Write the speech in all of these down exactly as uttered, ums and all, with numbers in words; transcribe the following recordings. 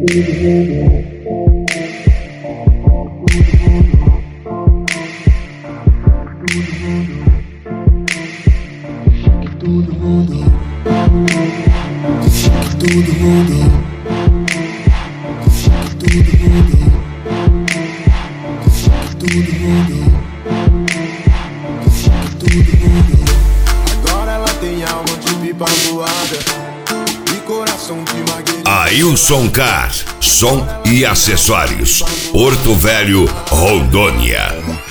Tudo mudou, tudo mudou, tudo mudou, tudo mudou, tudo mudou. Agora ela tem alma de pipa voada e coração de magueira. Ailson Car, som e acessórios, Porto Velho, Rondônia.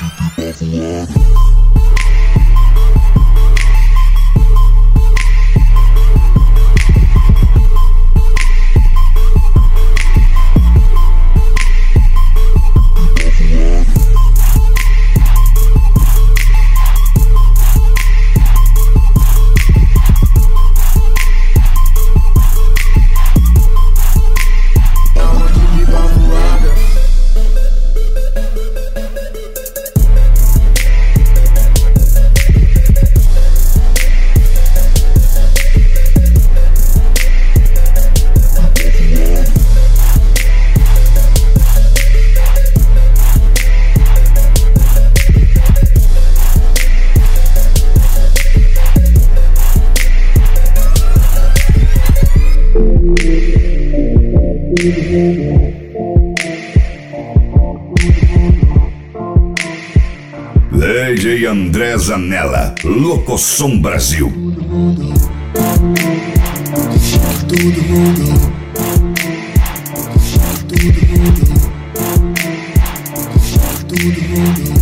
Lady André Zanella, Locosom Brasil. Tudo mudou, tudo mudou, tudo mudou,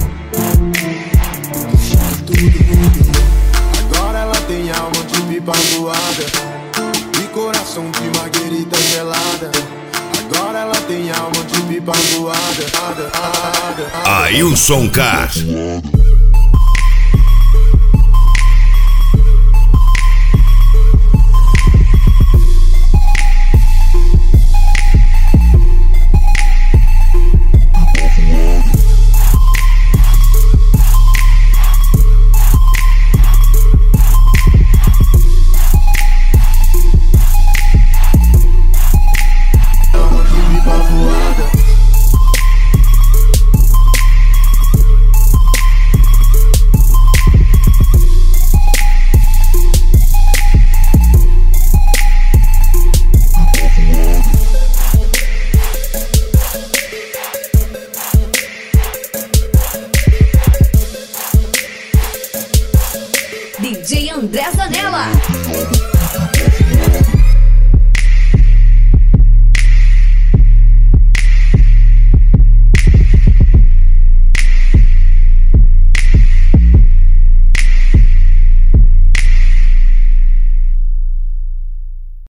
tudo mudou. Agora ela tem alma de pipa voada e coração de marguerita gelada. Agora ela tem alma de pipa voada. Ailson Car. D J André Zanella.